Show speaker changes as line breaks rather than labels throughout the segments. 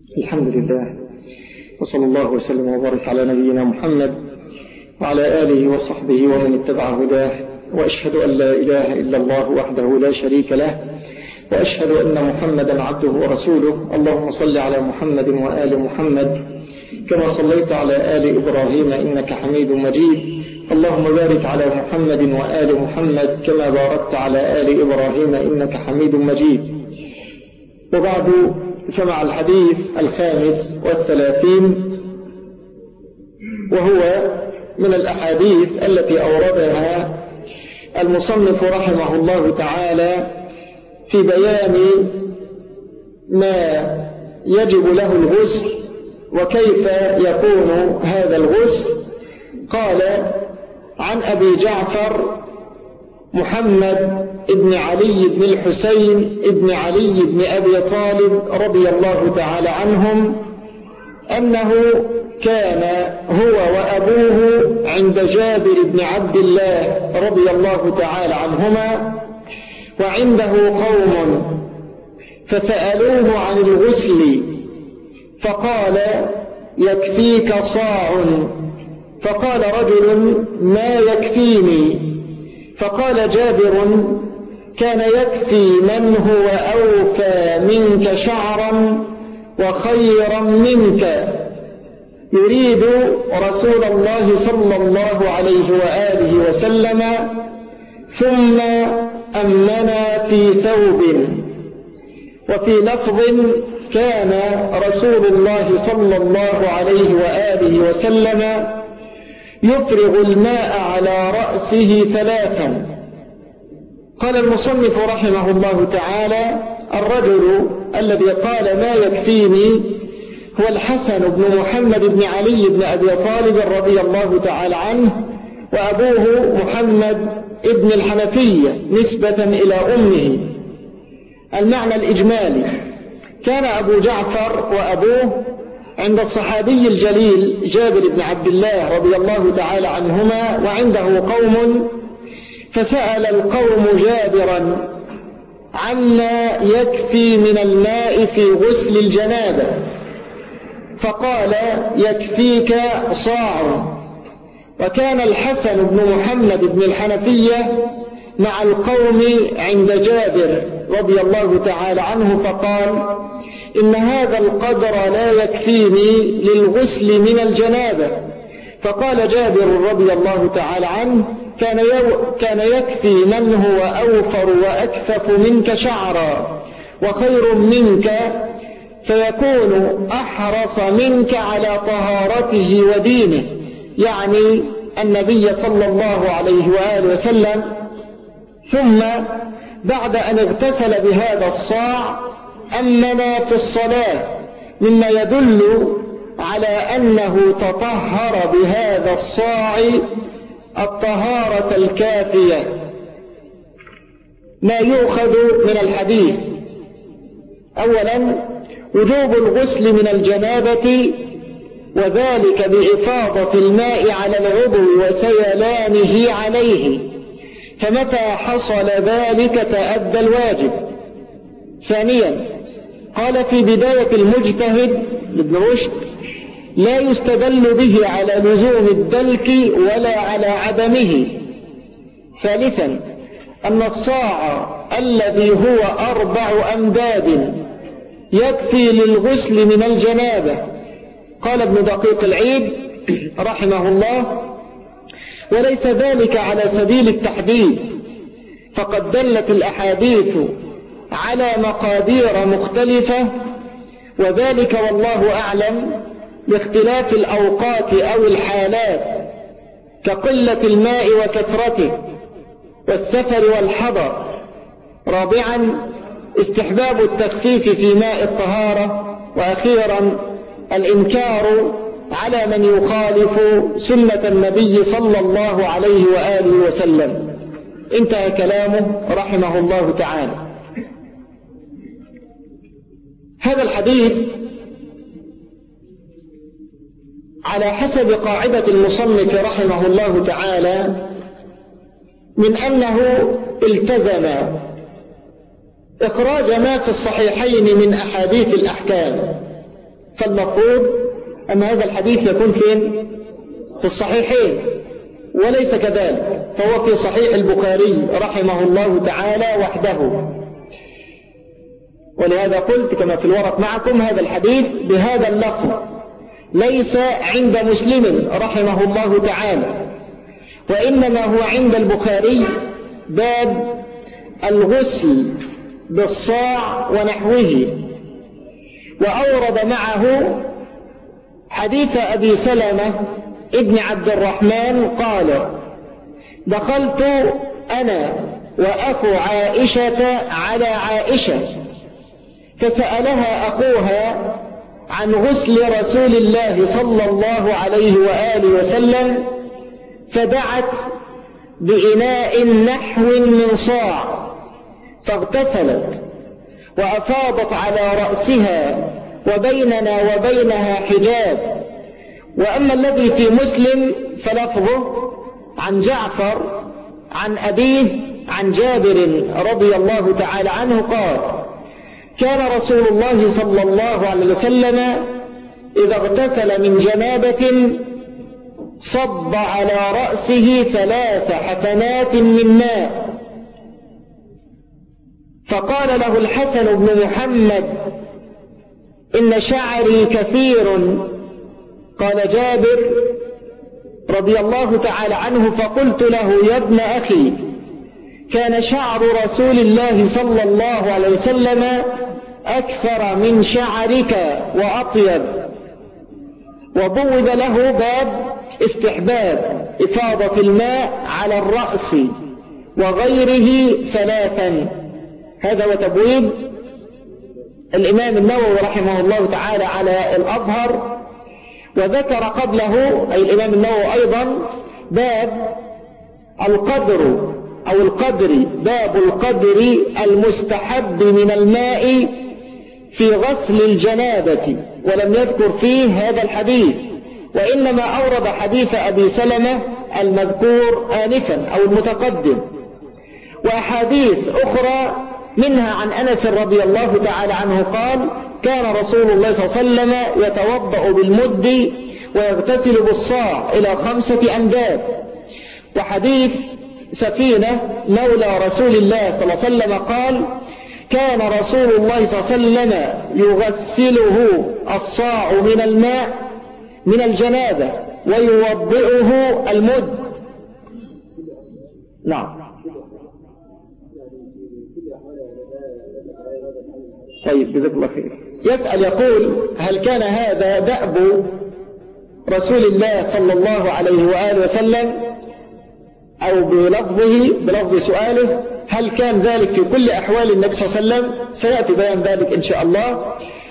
الحمد لله، وصلى الله وسلم وبارك على نبينا محمد وعلى آله وصحبه ومن اتبع هداه، وأشهد أن لا إله إلا الله وحده لا شريك له، وأشهد أن محمدا عبده ورسوله. اللهم صل على محمد وآل محمد كما صليت على آل إبراهيم إنك حميد مجيد. اللهم بارك على محمد وآل محمد كما باركت على آل إبراهيم إنك حميد مجيد. وبعد، فمع الحديث 35، وهو من الأحاديث التي أوردها المصنف رحمه الله تعالى في بيان ما يجب له الغسل وكيف يكون هذا الغسل. قال: عن أبي جعفر محمد بن علي بن الحسين بن علي بن أبي طالب رضي الله تعالى عنهم أنه كان هو وأبوه عند جابر بن عبد الله رضي الله تعالى عنهما، وعنده قوم فسألوه عن الغسل فقال: يكفيك صاع. فقال رجل: ما يكفيني؟ فقال جابر: كان يكفي من هو أوفى منك شعرا وخيرا منك، يريد رسول الله صلى الله عليه وآله وسلم، ثم أمنا في ثوب. وفي لفظ: كان رسول الله صلى الله عليه وآله وسلم يفرغ الماء على رأسه 3. قال المصنف رحمه الله تعالى: الرجل الذي قال ما يكفيني هو الحسن بن محمد بن علي بن أبي طالب رضي الله تعالى عنه، وأبوه محمد ابن الحنفية نسبة إلى أمه. المعنى الإجمالي: كان أبو جعفر وأبوه عند الصحابي الجليل جابر بن عبد الله رضي الله تعالى عنهما، وعنده قوم فسأل القوم جابرا عما يكفي من الماء في غسل الجنابة، فقال: يكفيك صاع. وكان الحسن بن محمد بن الحنفية مع القوم عند جابر رضي الله تعالى عنه، فقال: إن هذا القدر لا يكفيني للغسل من الجنابة. فقال جابر رضي الله تعالى عنه: كان يكفي من هو أوفر وأكثف منك شعرا وخير منك، فيكون أحرص منك على طهارته ودينه، يعني النبي صلى الله عليه وآله وسلم. ثم بعد أن اغتسل بهذا الصاع أمنا في الصلاة، مما يدل على أنه تطهر بهذا الصاع الطهارة الكافية. ما يؤخذ من الحديث: أولا وجوب الغسل من الجنابة، وذلك بإفاضة الماء على العضو وسيلانه عليه، فمتى حصل ذلك تأدى الواجب. ثانيا قال في بداية المجتهد ابن رشد: لا يستدل به على لزوم الدلك ولا على عدمه. ثالثا أن الصاع الذي هو 4 أمداد يكفي للغسل من الجنابة. قال ابن دقيق العيد رحمه الله: وليس ذلك على سبيل التحديد، فقد دلت الأحاديث على مقادير مختلفة، وذلك والله أعلم لاختلاف الأوقات أو الحالات، كقلة الماء وكثرته، والسفر والحضر. رابعا استحباب التخفيف في ماء الطهارة. وأخيرا الإنكار على من يخالف سنة النبي صلى الله عليه وآله وسلم. انتهى كلامه رحمه الله تعالى. هذا الحديث على حسب قاعدة المصنف رحمه الله تعالى من أنه التزم إخراج ما في الصحيحين من أحاديث الأحكام، فالمفروض أن هذا الحديث يكون فين؟ في الصحيحين، وليس كذلك، فهو في صحيح البخاري رحمه الله تعالى وحده. ولهذا قلت كما في الورق معكم هذا الحديث بهذا اللفظ ليس عند مسلم رحمه الله تعالى، وإنما هو عند البخاري باب الغسل بالصاع ونحوه. وأورد معه حديث أبي سلمة ابن عبد الرحمن قال: دخلت أنا وأخو عائشة على عائشة فسألها أخوها عن غسل رسول الله صلى الله عليه وآله وسلم، فدعت بإناء نحو من صاع فاغتسلت وأفاضت على رأسها وبيننا وبينها حجاب. وأما الذي في مسلم فلفظه عن جعفر عن أبيه عن جابر رضي الله تعالى عنه قال: كان رسول الله صلى الله عليه وسلم إذا اغتسل من جنابة صب على رأسه 3 حفنات من ماء، فقال له الحسن بن محمد: إن شعري كثير. قال جابر رضي الله تعالى عنه: فقلت له: يا ابن أخي، كان شعر رسول الله صلى الله عليه وسلم أكثر من شعرك وأطيب. وبوب له باب استحباب إفاضة الماء على الرأس وغيره 3. هذا هو تبويب الإمام النووي رحمه الله تعالى على الأظهر. وذكر قبله أي الإمام النووي أيضا باب القدر أو القدر، باب القدر المستحب من الماء في غسل الجنابة، ولم يذكر فيه هذا الحديث، وإنما أورد حديث أبي سلمة المذكور آنفا أو المتقدم، وأحاديث أخرى منها عن أنس رضي الله تعالى عنه قال: كان رسول الله صلى الله عليه وسلم يتوضأ بالمد ويغتسل بالصاع إلى 5 أمداد. وحديث سفينة مولى رسول الله صلى الله عليه وسلم قال: كان رسول الله صلى الله عليه وسلم يغسله الصاع من الماء من الجنابة ويوضئه المد. نعم. طيب، جزاك الله خير. يسأل يقول: هل كان هذا دأب رسول الله صلى الله عليه وآله وسلم، أو بلفظ سؤاله هل كان ذلك في كل أحوال النبي صلى الله عليه وسلم؟ سيأتي بيان ذلك إن شاء الله،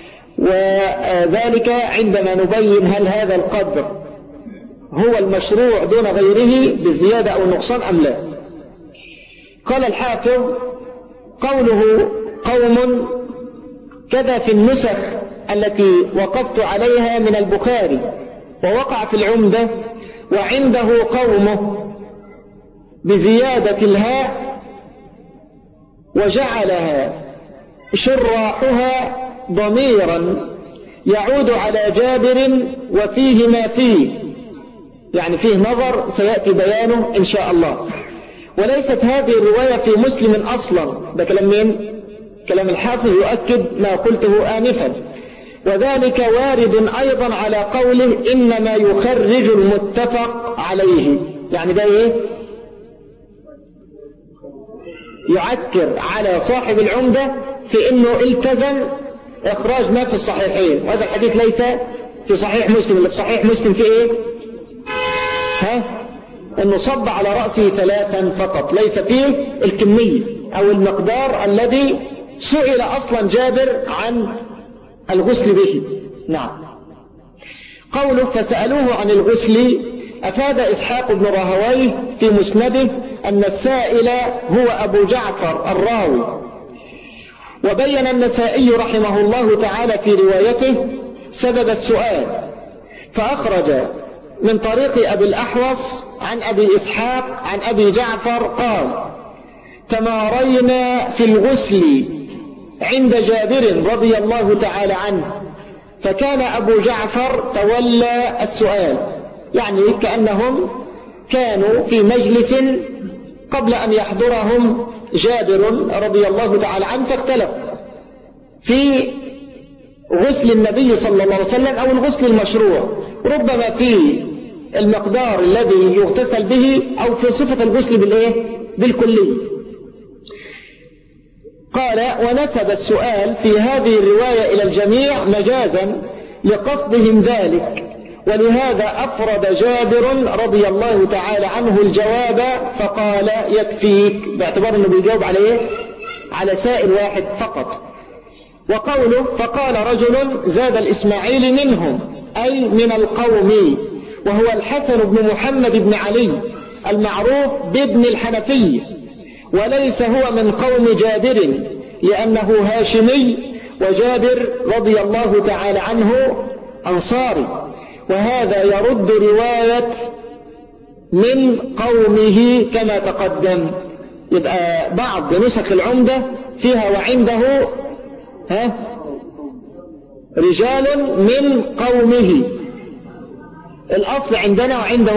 وذلك عندما نبين هل هذا القدر هو المشروع دون غيره بالزيادة أو النقصان أم لا. قال الحافظ: قوله قوم كذا في النسخ التي وقفت عليها من البخاري، ووقع في العمدة وعنده قومه بزيادة الهاء، وجعلها شراحها ضميرا يعود على جابر وفيه ما فيه، يعني فيه نظر سيأتي بيانه إن شاء الله. وليست هذه الرواية في مسلم أصلا. ده كلام مين؟ كلام الحافظ يؤكد ما قلته آنفا. وذلك وارد أيضا على قوله إنما يخرج المتفق عليه، يعني ده إيه؟ يعكر على صاحب العمدة في إنه التزم إخراج ما في الصحيحين، وهذا الحديث ليس في صحيح مسلم. اللي في صحيح مسلم في إيه؟ إنه صب على رأسه 3 فقط، ليس فيه الكمية أو المقدار الذي سئل أصلا جابر عن الغسل به. نعم. قوله فسألوه عن الغسل أفاد إسحاق بن راهويه في مسنده أن السائل هو أبو جعفر الراوي. وبين النسائي رحمه الله تعالى في روايته سبب السؤال، فأخرج من طريق أبي الأحوص عن أبي إسحاق عن أبي جعفر قال: تمارينا في الغسل عند جابر رضي الله تعالى عنه، فكان أبو جعفر تولى السؤال، يعني كأنهم كانوا في مجلس قبل أن يحضرهم جابر رضي الله تعالى عنه، فاختلف في غسل النبي صلى الله عليه وسلم أو الغسل المشروع، ربما في المقدار الذي يغتسل به أو في صفة الغسل بالكلي. قال: ونسب السؤال في هذه الرواية إلى الجميع مجازا لقصدهم ذلك، ولهذا أفرد جابر رضي الله تعالى عنه الجواب فقال: يكفيك، باعتبار أنه بيجاوب على سائل واحد فقط. وقوله: فقال رجل زاد الإسماعيلي منهم، أي من القوم، وهو الحسن بن محمد بن علي المعروف بابن الحنفية، وليس هو من قوم جابر لأنه هاشمي، وجابر رضي الله تعالى عنه أنصاري، وهذا يرد رواية من قومه كما تقدم. يبقى بعض نسخ العمدة فيها وعنده رجال من قومه، الأصل عندنا وعنده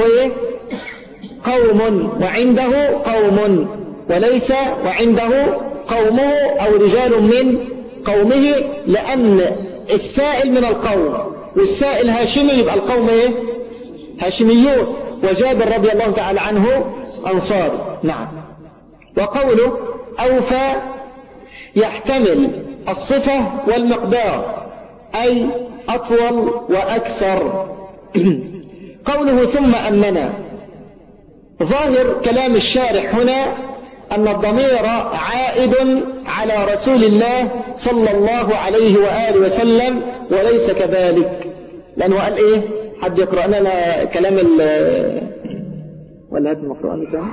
قوم، وعنده قوم، وليس وعنده قومه أو رجال من قومه، لأن السائل من القوم والسائل هاشمي، يبقى القوم هاشميون، وجابر رضي الله تعالى عنه أنصاري. نعم. وقوله أوفى يحتمل الصفة والمقدار، أي أطول وأكثر. قوله ثم أمنا، ظاهر كلام الشارح هنا أن الضمير عائد على رسول الله صلى الله عليه وآله وسلم، وليس كذلك، لأنه قال حد يقرأ لنا كلام ولا هذا المقرأ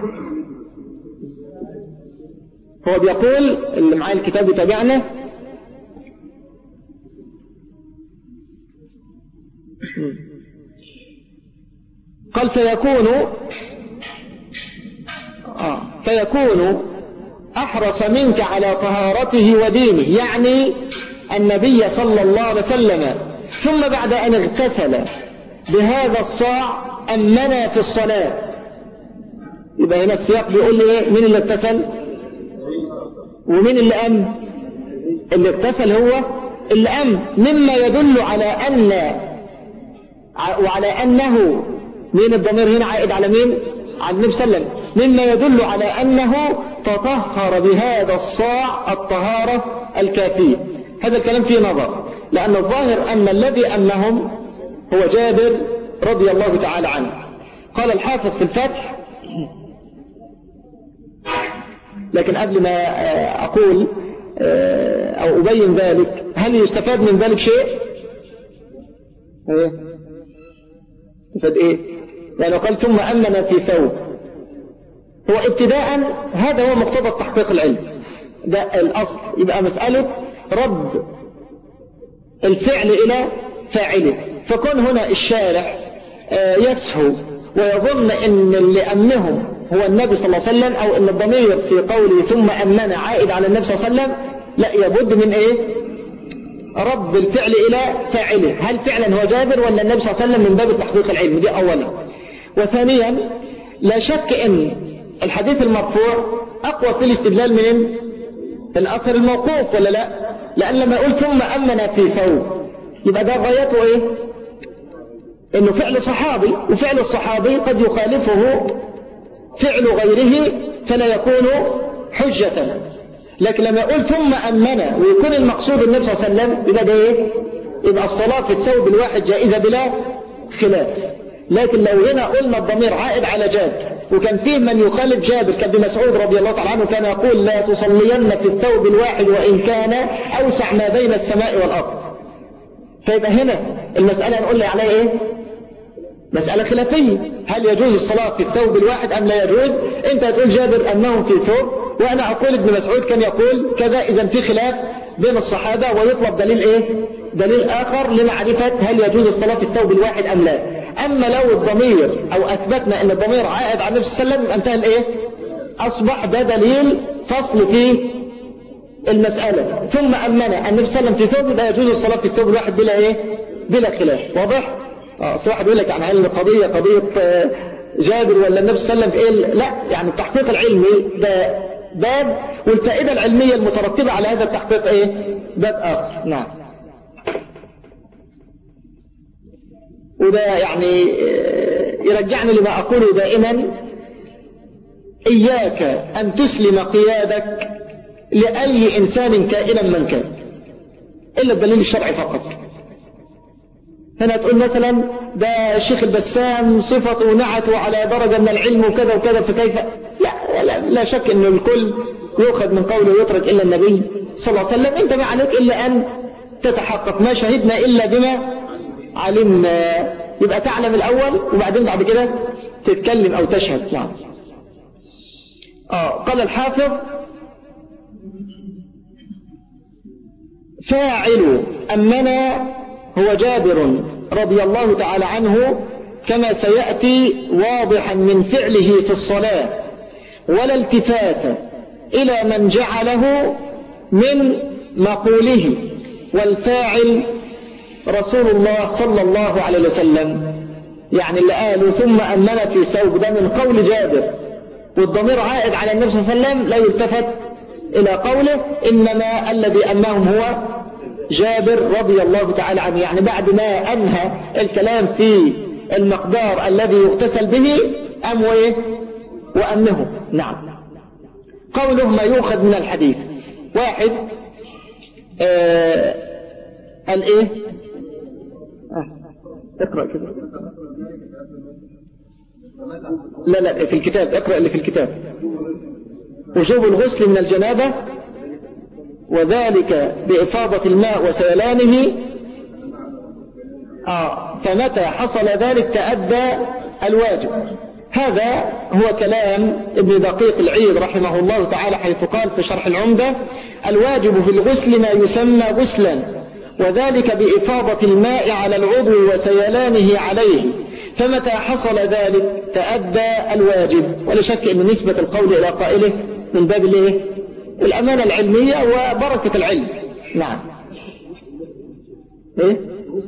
هو بيقول اللي معاه الكتاب يتابعنا: قال فيكون أحرص منك على طهارته ودينه، يعني النبي صلى الله عليه وسلم، ثم بعد أن اغتسل بهذا الصاع أمنا في الصلاة. يبقى هنا السياق بيقول لي مين اللي اغتسل ومين اللي أم؟ اللي اغتسل هو اللي أم، مما يدل على أنه مين الضمير هنا عائد على مين؟ على النبي صلى الله عليه وسلم، مما يدل على أنه تطهر بهذا الصاع الطهارة الكافية. هذا الكلام فيه نظر، لأن الظاهر أن الذي أمهم هو جابر رضي الله تعالى عنه. قال الحافظ في الفتح: لكن قبل ما أقول أو أبين ذلك، هل يستفاد من ذلك شيء؟ استفاد يعني قال ثم أمن في ثوب، هو ابتداء هذا هو مقتضى تحقيق العلم، ده الأصل. يبقى مسألة رد الفعل إلى فاعله، فكون هنا الشارح يسهو ويظن ان اللي أمنهم هو النبي صلى الله عليه وسلم، أو ان الضمير في قوله ثم أمن عائد على النبي صلى الله عليه وسلم، لا، يبد من رد الفعل إلى فاعله، هل فعلا هو جابر ولا النبي صلى الله عليه وسلم، من باب التحقيق العلمي، دي أولا. وثانيا، لا شك ان الحديث المرفوع أقوى في الاستدلال من الأثر الموقوف، ولا لا؟ لأن لما يقول ثم أمن في ثوب، يبقى ده غايته إنه فعل صحابي، وفعل الصحابي قد يخالفه فعل غيره فلا يكون حجة. لكن لما يقول ثم أمن ويكون المقصود النبي صلى الله عليه وسلم، يبقى ده يبقى الصلاة في الثوب الواحد جائزة بلا خلاف. لكن لو هنا قلنا الضمير عائد على جابر، وكان فيه من يخالف جابر كابن مسعود رضي الله تعالى عنه، كان يقول لا تصلين في الثوب الواحد وإن كان أوسع ما بين السماء والأرض، فيبقى هنا المسألة نقول لي عليها مسألة خلافية، هل يجوز الصلاة في الثوب الواحد أم لا يجوز؟ أنت تقول جابر أنهم في ثوب، وأنا أقول ابن مسعود كان يقول كذا، إذا في خلاف بين الصحابة، ويطلب دليل دليل آخر لمعرفة هل يجوز الصلاة في الثوب الواحد أم لا. أما لو الضمير أو أثبتنا أن الضمير عائد على النبي صلى الله عليه وسلم، انتهى أصبح ده دليل فصل في المسألة ثم أمن النبي صلى الله عليه وسلم في ثوب، يبقى يجوز الصلاة في الثوب الواحد بلا إيه؟ بلا خلاف. واضح؟ أصل واحد يقول لك عن علم قضية جابر ولا النبي صلى الله عليه وسلم في إيه؟ لا، يعني التحقيق العلمي ده باب، والفائدة العلمية المترتبة على هذا التحقيق إيه؟ باب آخر. نعم. وده يعني يرجعني لما أقوله دائما: إياك أن تسلم قيادك لأي إنسان كائنا من كان إلا الدليل الشرعي فقط. هنا تقول مثلا ده الشيخ البسام صفته ونعته على درجة من العلم وكذا وكذا، فكيف؟ لا شك أن الكل يؤخذ من قوله ويترك إلا النبي صلى الله عليه وسلم. أنت ما عليك إلا أن تتحقق، ما شهدنا إلا بما علمنا. يبقى تعلم الأول وبعدين بعد كده تتكلم أو تشهد. نعم. قال الحافظ: فاعل أمنا هو جابر رضي الله تعالى عنه، كما سيأتي واضحا من فعله في الصلاة، ولا التفات إلى من جعله من مقوله، والفاعل رسول الله صلى الله عليه وسلم. يعني اللي قالوا ثم أمن في ثوب ده من قول جابر، والضمير عائد على النبي صلى الله عليه وسلم، لا يلتفت إلى قوله، إنما الذي أماهم هو جابر رضي الله تعالى عنه. يعني بعد ما أنهى الكلام في المقدار الذي يغتسل به أموه وأمه. نعم. قوله ما يؤخذ من الحديث: واحد قال إيه؟ اقرأ كده. لا في الكتاب، اقرأ اللي في الكتاب. وجوب الغسل من الجنابة، وذلك بإفاضة الماء وسيلانه. فمتى حصل ذلك تأدى الواجب. هذا هو كلام ابن دقيق العيد رحمه الله تعالى، حيث قال في شرح العمدة: الواجب في الغسل ما يسمى غسلا، وذلك بإفاضة الماء على العضو وسيلانه عليه، فمتى حصل ذلك تأدى الواجب. ولا شك أن نسبة القول إلى قائله من باب الأمانة العلمية وبركة العلم. نعم. إيه؟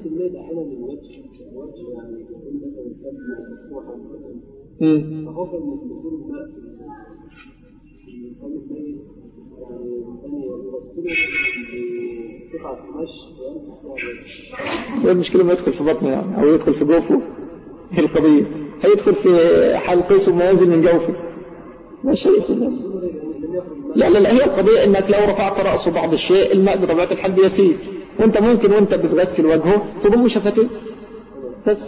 المشكلة ما يدخل في بطنه يعني، أو يدخل في جوفه. هي القضية هيدخل في حلقه ثم ينزل من جوفه. لا شيء. لا هي القضية انك لو رفعت رأسه بعض الشيء، الماء بطبيعة الحال بيسير، وانت ممكن وانت بتغسل وجهه تضم شفتيه بس.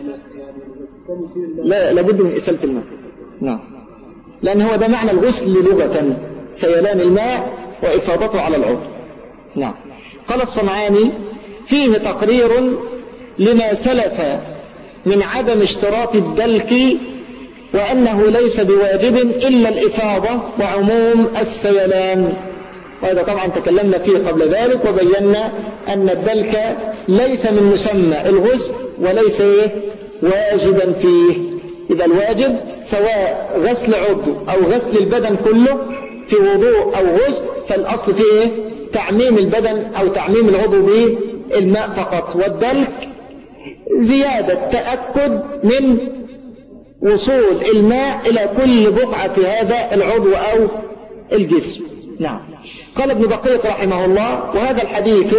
لا لابد من إسالة الماء. نعم. لأن هو ده معنى الغسل لغة: سيلان الماء وإفاضته على العضو. نعم. قال الصنعاني: فيه تقرير لما سلف من عدم اشتراط الدلك، وأنه ليس بواجب إلا الإفاضة وعموم السيلان. وهذا طبعا تكلمنا فيه قبل ذلك، وبينا أن الدلك ليس من مسمى الغسل وليس واجبا فيه. إذا الواجب سواء غسل عضو أو غسل البدن كله في وضوء أو غسل، فالأصل فيه تعميم البدن أو تعميم العضو بالماء فقط، والدلك زيادة تأكد من وصول الماء إلى كل بقعة في هذا العضو أو الجسم. نعم. قال ابن دقيق رحمه الله: وهذا الحديث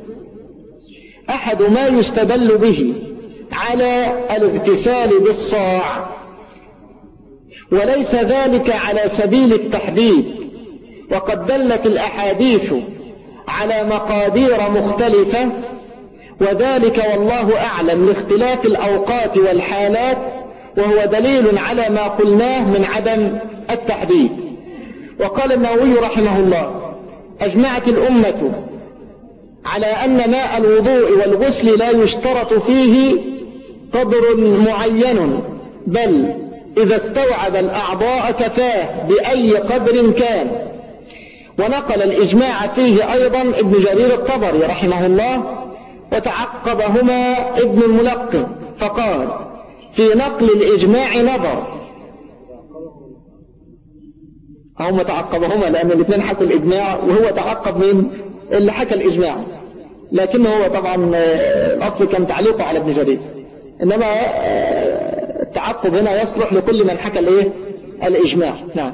أحد ما يستدل به على الاغتسال بالصاع، وليس ذلك على سبيل التحديد، وقد دلت الأحاديث على مقادير مختلفة، وذلك والله أعلم لاختلاف الأوقات والحالات، وهو دليل على ما قلناه من عدم التحديد. وقال النووي رحمه الله: أجمعت الأمة على أن ماء الوضوء والغسل لا يشترط فيه قدر معين، بل إذا استوعب الأعضاء كفاه بأي قدر كان. ونقل الإجماع فيه أيضا ابن جرير الطبري رحمه الله، وتعقبهما ابن الملقن فقال: في نقل الإجماع نظر. هم تعقبهما لأن الاثنين حكوا الإجماع، وهو تعقب من اللي حكى الإجماع، لكنه هو طبعا الأصل كان تعليقه على ابن جرير، إنما التعقب هنا يصلح لكل من حكى الإجماع. نعم.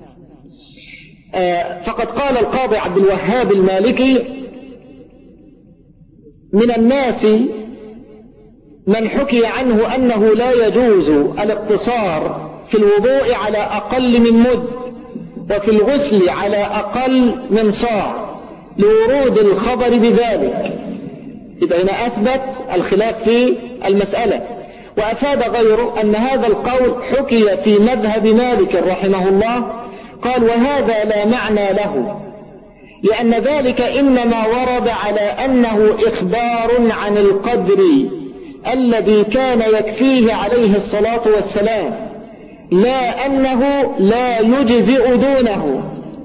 فقد قال القاضي عبد الوهاب المالكي: من الناس من حكي عنه أنه لا يجوز الاقتصار في الوضوء على أقل من مد، وفي الغسل على أقل من صاع، لورود الخبر بذلك. إذا هنا أثبت الخلاف في المسألة، وأفاد غيره أن هذا القول حكي في مذهب مالك رحمه الله. قال: وهذا لا معنى له، لأن ذلك إنما ورد على أنه إخبار عن القدر الذي كان يكفيه عليه الصلاة والسلام، لا أنه لا يجزئ دونه،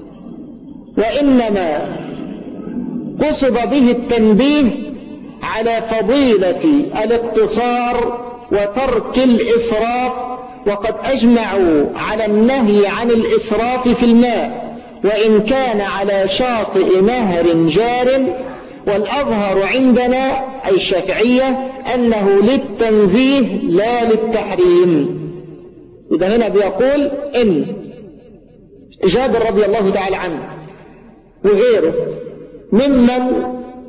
وإنما قصد به التنبيه على فضيلة الاقتصار وترك الإسراف، وقد أجمعوا على النهي عن الإسراف في الماء وإن كان على شاطئ نهر جار، والأظهر عندنا أي الشافعية أنه للتنزيه لا للتحريم. إذا هنا بيقول إن جابر رضي الله تعالى عنه وغيره ممن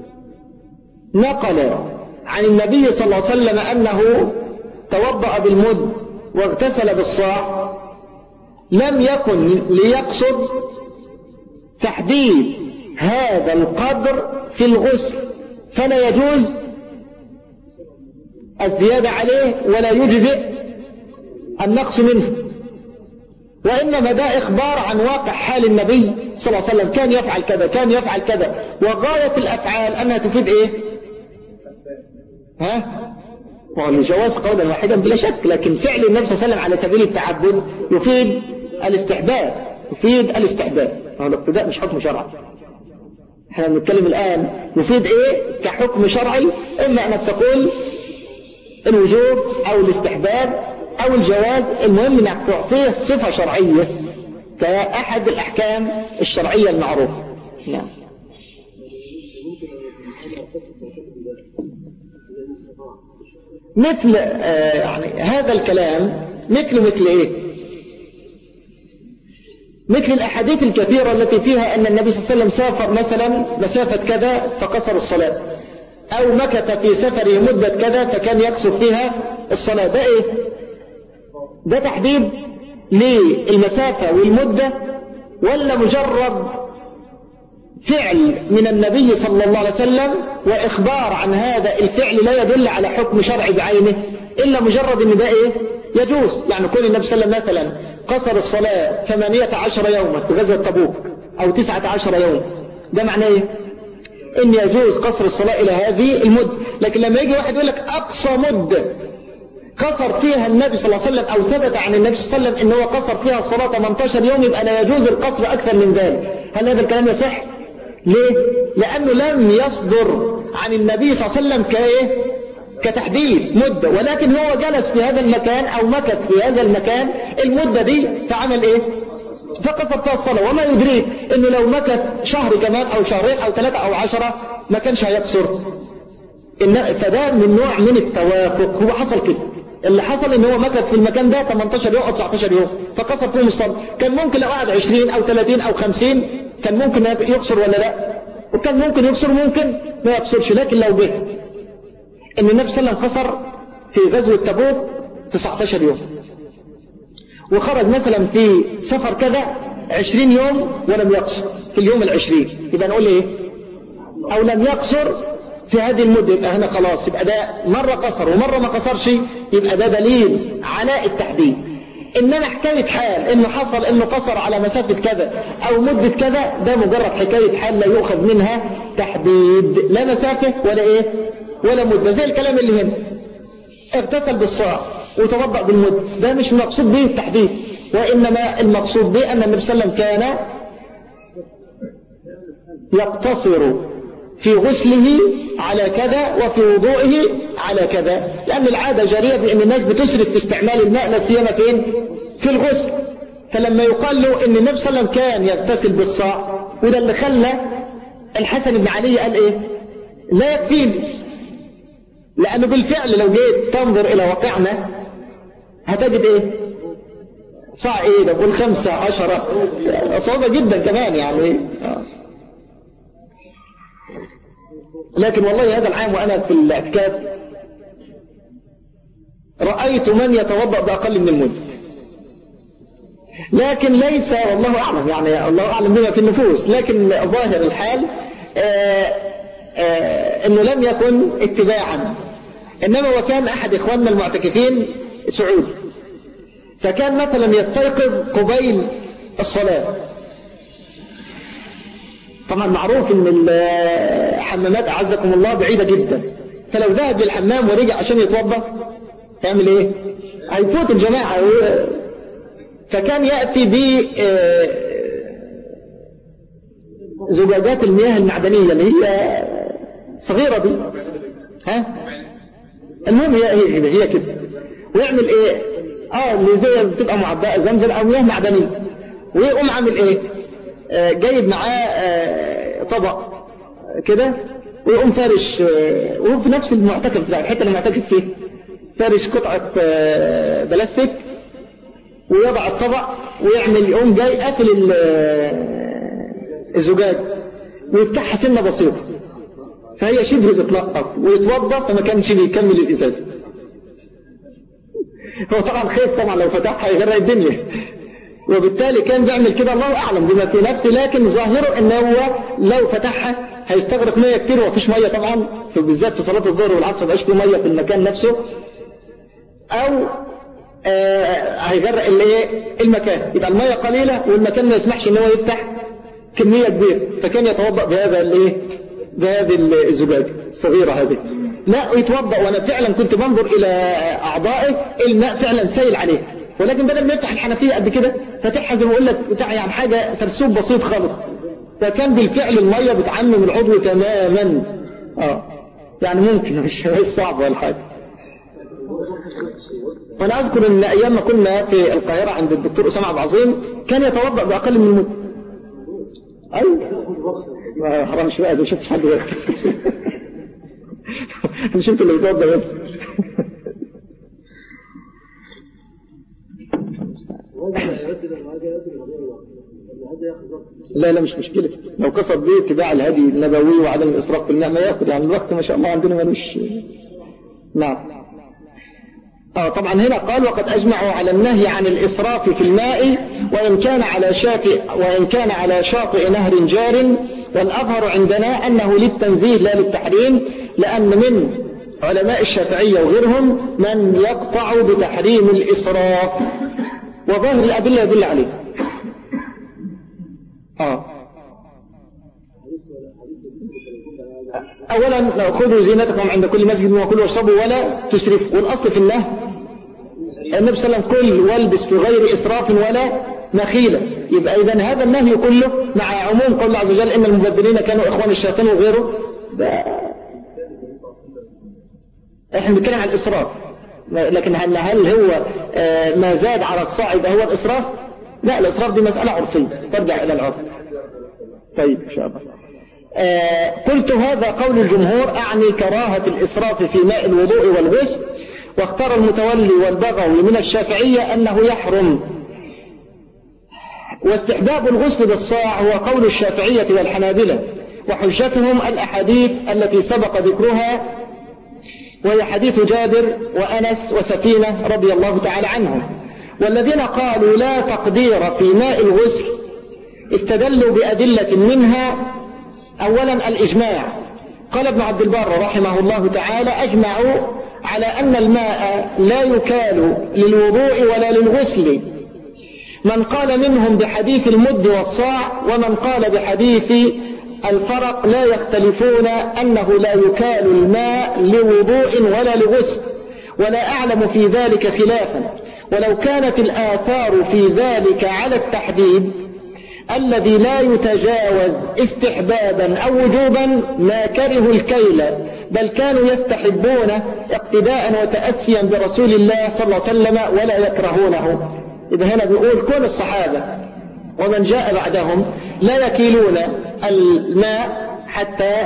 نقل عن النبي صلى الله عليه وسلم أنه توضأ بالمد واغتسل بالصاع، لم يكن ليقصد تحديد هذا القدر في الغسل، فلا يجوز الزيادة عليه ولا يجزئ النقص منه، وإنما ده إخبار عن واقع حال النبي صلى الله عليه وسلم، كان يفعل كذا كان يفعل كذا، وغاية الأفعال أنها تفيد إيه؟ والجواز قولا واحدا بلا شك، لكن فعل النبي صلى الله عليه وسلم على سبيل التعبد يفيد الاستحباب، يفيد الاستحباب. الاقتداء مش حكم شرعي، احنا بنتكلم الآن يفيد ايه كحكم شرعي، اما انك تقول الوجوب او الاستحباب او الجواز، المهم انك تعطيه صفة شرعية كأحد الاحكام الشرعية المعروفة. نعم. مثل يعني هذا الكلام مثل ايه؟ مثل الأحاديث الكثيرة التي فيها أن النبي صلى الله عليه وسلم سافر مثلا مسافة كذا فقصر الصلاة، أو مكث في سفره مدة كذا فكان يقصر فيها الصلاة. ده إيه؟ ده تحديد للمسافة والمدة، ولا مجرد فعل من النبي صلى الله عليه وسلم وإخبار عن هذا الفعل لا يدل على حكم شرعي بعينه، إلا مجرد أن ده إيه؟ يجوز. يعني كل النبي صلى الله عليه وسلم مثلا قصر الصلاة 18 يوما في غزوة تبوك أو 19 يوم، ده معناه إيه؟ إن يجوز قصر الصلاة إلى هذه المدة. لكن لما يجي واحد يقول لك أقصى مدة قصر فيها النبي صلى الله عليه وسلم أو ثبت عن النبي صلى الله عليه وسلم إنه قصر فيها الصلاة 18 يوم، يبقى لا يجوز القصر أكثر من ذلك. هل هذا الكلام يصح؟ ليه؟ لأنه لم يصدر عن النبي صلى الله عليه وسلم كتحديد مدة، ولكن هو جلس في هذا المكان أو مكث في هذا المكان المدة دي، فعمل إيه؟ فقصر فيها الصلاة. وما يدريك إنه لو مكث شهر كمان أو شهرين أو 3 أو 10 ما كانش هيقصر. فده من نوع من التوافق. هو حصل كده، اللي حصل إن هو مكث في المكان ده 18 يوم أو 19 يوم فقصر فيهم الصلاة. كان ممكن لو قعد 20 أو 30 أو 50 كان ممكن يقصر ولا لا؟ وكان ممكن يقصر ممكن ما يقصرش. لكن لو جه ان النبي صلى الله عليه وسلم قصر في غزوة تبوك 19 يوم، وخرج مثلا في سفر كذا 20 يوم ولم يقصر في اليوم 20، يبقى نقول ايه؟ او لم يقصر في هذه المدة، يبقى هنا خلاص، يبقى ده مرة قصر ومرة ما قصرش، يبقى ده دليل على التحديد. انما حكاية حال انه حصل انه قصر على مسافة كذا او مدة كذا، ده مجرد حكاية حال لا يؤخذ منها تحديد، لا مسافة ولا ايه ولا مدة. زي الكلام اللي هنا اغتسل بالصاع وتوضأ بالمدة، ده مش مقصود به التحديد، وإنما المقصود به أن النبي صلى الله عليه وسلم كان يقتصر في غسله على كذا وفي وضوئه على كذا، لأن العادة جارية بأن الناس بتسرف في استعمال الماء لا سيما فين؟ في الغسل. فلما يقال له ان النبي صلى الله عليه وسلم كان يغتسل بالصاع، وده اللي خلى الحسن بن علي قال ايه؟ لا يكفيني، لانه بالفعل لو جيت تنظر الى واقعنا هتجد ايه؟ صاع ايه ده؟ قول 15 صعوبة جدا كمان يعني. لكن والله هذا العام وانا في الاعتكاف رأيت من يتوضأ بأقل من المد، لكن ليس والله أعلم، يعني الله أعلم بما في النفوس، لكن ظاهر الحال أنه لم يكن اتباعا، إنما وكان أحد إخواننا المعتكفين سعودي، فكان مثلا يستيقظ قبيل الصلاة. طبعا معروف ان الحمامات اعزكم الله بعيدة جدا، فلو ذهب للحمام ورجع عشان يتوضا يعمل ايه؟ هيفوت الجماعة. فكان يأتي ب زجاجات المياه المعدنية اللي هي صغيرة دي، المهم هي كده، ويعمل ايه؟ اللي زي بتبقى معبأة زمزم او مياه معدنية، ويقوم عامل ايه؟ جايب معاه طبق كده، ويقوم فارش، وهو في نفس المعتكف بتاع الحته اللي المعتكف فيه، فارش قطعه بلاستيك ويضع الطبق ويعمل، يقوم جاي قافل الزجاج ويفتحها سنه بسيطه، فهي شبه بتنقط ويتوضا، فما كانش بيكمل الازازه. هو طبعا خايف، طبعا لو فتحها يغرق الدنيا، وبالتالي كان بيعمل كده الله أعلم بما في نفسه، لكن ظاهره أنه هو لو فتحها هيستغرق مية كتير، ومفيش مية طبعا، بالذات في صلاة الظهر والعصر مبقاش فيه مية في المكان نفسه، أو هيغرق المكان، يبقى المية قليلة والمكان ما يسمحش أنه يفتح كمية كبيرة، فكان يتوضأ بهذه الزجاجة الصغيرة هذه، لا ويتوضأ. وأنا فعلا كنت بنظر إلى أعضائه، الماء فعلا سيل عليه، ولكن بدل ما يفتح الحنفية قد كده فتحها زي ما اقول لك بتاع، يعني حاجة سرسوب بسيط خالص، فكان بالفعل المية بتعمم العضو تماما. يعني ممكن مش صعب ولا حاجة. وانا اذكر ان ايام ما كنا في القاهرة عند الدكتور أسامة عبد العظيم كان يتوضأ باقل من المدة. ايوه حرام شوية، ما شفتش حد وقت انا شفت اللي يتوضأ بس. لا مش مشكلة، لو قصد به اتباع الهدي النبوي وعدم الإسراف في الماء ما يأخذ، يعني الوقت ما شاء الله عندنا ملوش. نعم. طبعا هنا قال وقد أجمعوا على النهي عن الإسراف في الماء وإن كان على شاطئ نهر جار، والأظهر عندنا أنه للتنزيه لا للتحريم، لأن من علماء الشافعية وغيرهم من يقطع بتحريم الإسراف، وظاهر الأدلة يدل عليه. أولا خذوا زينتكم عند كل مسجد وكلوا واشربوا ولا تسرفوا، والأصل في النهي النبي صلى الله عليه وسلم كل والبس في غير إسراف ولا مخيلة، يبقى إذن هذا النهي كله مع عموم قول الله عز وجل إن المبذلين كانوا إخوان الشياطين وغيره. احنا بنتكلم عن الإسراف، لكن هل هو ما زاد على الصاعد هو الإسراف؟ لا، الإسراف دي مسألة عرفية ترجع إلى العرف. طيب إن شاء الله. قلت هذا قول الجمهور، أعني كراهة الإسراف في ماء الوضوء والغسل، واختار المتولي والبغوي من الشافعية أنه يحرم، واستحباب الغسل بالصاع هو قول الشافعية والحنابلة، وحجتهم الأحاديث التي سبق ذكرها، وهي حديث جابر وأنس وسفينة رضي الله تعالى عنهم. والذين قالوا لا تقدير في ماء الغسل استدلوا بأدلة منها أولا الإجماع. قال ابن عبد البر رحمه الله تعالى أجمعوا على أن الماء لا يكال للوضوء ولا للغسل، من قال منهم بحديث المد والصاع، ومن قال بحديث الفرق لا يختلفون أنه لا يكال الماء لوضوء ولا لغسل، ولا أعلم في ذلك خلافا. ولو كانت الآثار في ذلك على التحديد الذي لا يتجاوز استحبابا أو وجوبا ما كرهوا الكيل، بل كانوا يستحبون اقتداء وتأسيا برسول الله صلى الله عليه وسلم ولا يكرهونه. إذا هنا بيقول كل الصحابة ومن جاء بعدهم لا يكيلون الماء حتى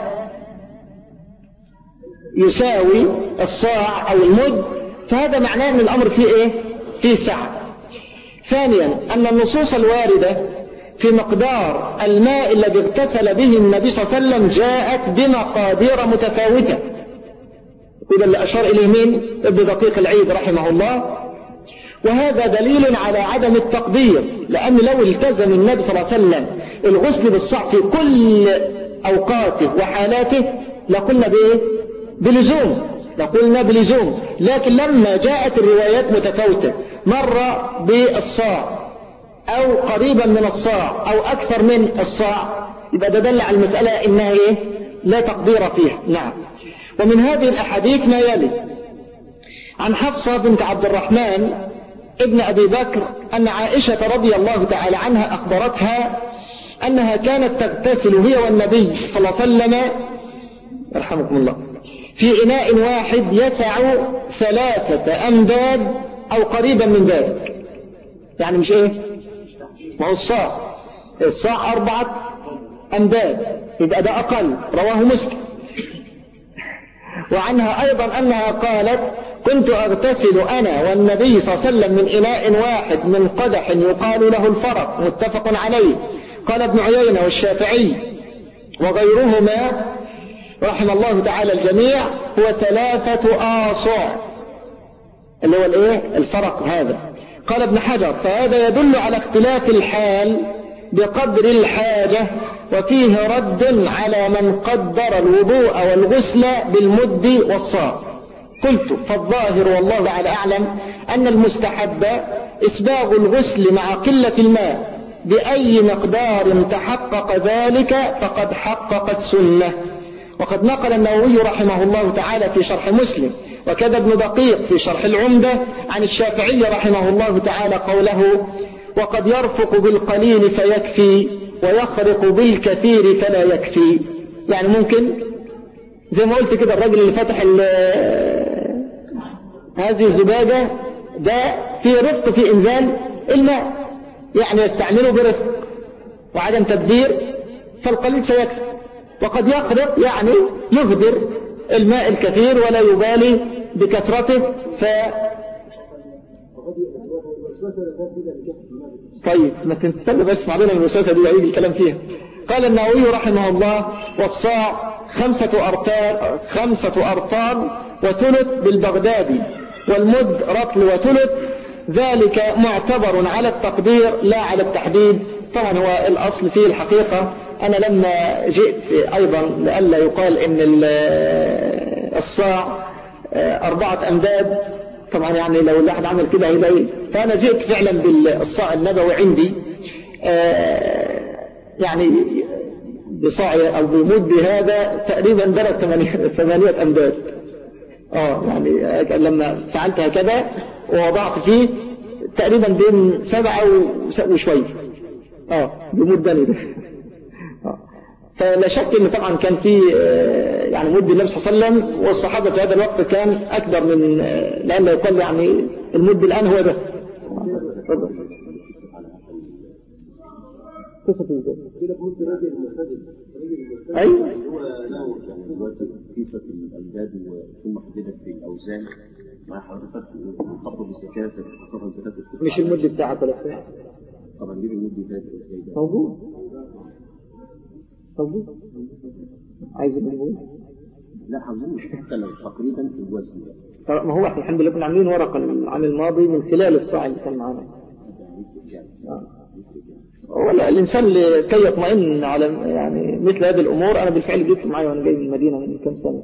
يساوي الصاع أو المد، فهذا معناه أن الأمر فيه إيه؟ فيه سعة. ثانيا أن النصوص الواردة في مقدار الماء الذي اغتسل به النبي صلى الله عليه وسلم جاءت بمقادير متفاوتة، وده اللي أشار إليه مين؟ ابن دقيق العيد رحمه الله. وهذا دليل على عدم التقدير، لأن لو التزم النبي صلى الله عليه وسلم الغسل بالصاع في كل أوقاته وحالاته لقلنا بإيه؟ بلزوم، لقلنا بلزوم. لكن لما جاءت الروايات متفاوتة، مرة بالصاع أو قريبا من الصاع أو أكثر من الصاع، يبقى ده دل على المسألة إنها إيه؟ لا تقدير فيها. نعم. ومن هذه الأحاديث ما يلي: عن حفصة بنت عبد الرحمن ابن أبي بكر أن عائشة رضي الله تعالى عنها أخبرتها أنها كانت تغتسل هي والنبي صلى الله عليه وسلم يرحمكم الله في إناء واحد يسع 3 أمداد أو قريبا من ذلك. يعني مش إيه؟ ما هو الصاع 4 أمداد، يبقى ده أقل. رواه مسلم. وعنها أيضا أنها قالت: كنت أغتسل أنا والنبي صلى الله عليه وسلم من إناء واحد من قدح يقال له الفرق، متفق عليه. قال ابن عيينة والشافعي وغيرهما رحم الله تعالى الجميع: هو 3 آصع، اللي هو الايه؟ الفرق هذا. قال ابن حجر: فهذا يدل على اختلاف الحال بقدر الحاجة، وفيه رد على من قدر الوضوء والغسل بالمد والصاع. قلت: فالظاهر والله تعالى أعلم أن المستحب إسباغ الغسل مع قلة الماء، بأي مقدار تحقق ذلك فقد حقق السنة. وقد نقل النووي رحمه الله تعالى في شرح مسلم، وكذا ابن دقيق في شرح العمدة عن الشافعي رحمه الله تعالى قوله: وقد يرفق بالقليل فيكفي ويخرق بالكثير فلا يكفي. يعني ممكن زي ما قلت كده، الراجل اللي فتح هذه الزجاجة ده في رفق في إنزال الماء، يعني يستعمله برفق وعدم تبذير، فالقليل سيكفي. وقد يخرق يعني يهدر الماء الكثير ولا يبالي بكثرته. طيب ما تستنى بس معلومة من الوسوسة دي يعيد الكلام فيها. قال النووي رحمه الله: والصاع 5 أرطال وثلث بالبغدادي، والمد رطل وثلث، ذلك معتبر على التقدير لا على التحديد. طبعا هو الأصل فيه الحقيقة. أنا لما جئت أيضا لألا يقال إن الصاع 4 أمداد، طبعا يعني لو الواحد عمل كده هيلاقي، فأنا جئت فعلا بالصاع النبوي عندي يعني بصاع أو بمد هذا تقريبا درجة 8 أمداد. يعني لما فعلت هكذا ووضعت فيه تقريبا بين 7 وشوية بمدني ده. فلا شك ان طبعا كان في يعني مد النبي صلى الله عليه وسلم والصحابة في هذا الوقت كان اكبر من، لأن يقال يعني المد الآن هو ده. قصة ازاي؟ ايوه
هو له يعني دلوقتي قصة الأمداد وثم حددت في الأوزان مع حضرتك تاخد الزكاة خاصة زكاة الفطر.
مش المد بتاعك ولا بتاعك؟
طبعا جيب المد بتاعك ازاي ده؟
موجود. عايز الموجود؟
لا عاوزين حتى لو تقريبا في الوزن.
ما هو احنا الحمد لله كنا عاملين ورقة العام الماضي من خلال الصاع اللي كان معانا. ولا الإنسان كي يطمئن على يعني مثل هذه الأمور. أنا بالفعل جبت معي وأنا جاي من المدينة من كم سنة.